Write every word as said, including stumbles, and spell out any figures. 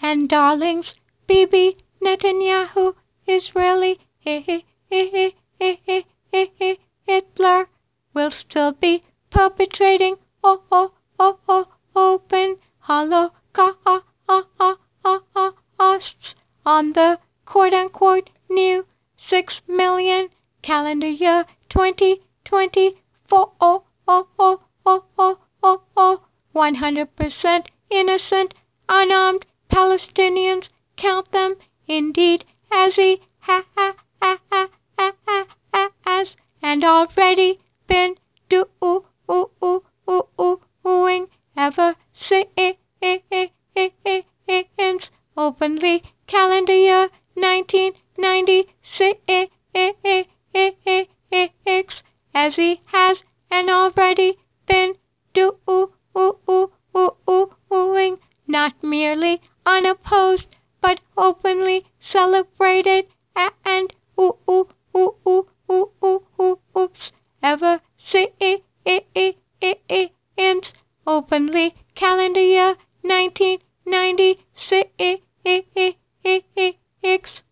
and darlings, Bibi Netanyahu, Israeli, Hitler, will still be perpetrating oh, oh, oh, oh, open holocausts on the quote-unquote new six million calendar year twenty twenty-four, oh, oh, oh, oh, oh, oh, oh, one hundred percent innocent, unarmed Palestinians, count them, indeed, as he ha ha ha ha ha ha ha has, and already been doing ever since openly calendar year nineteen ninety-six, as he has and already been doing, not merely unopposed, but openly celebrated and oops, ever since openly calendar year nineteen ninety-six.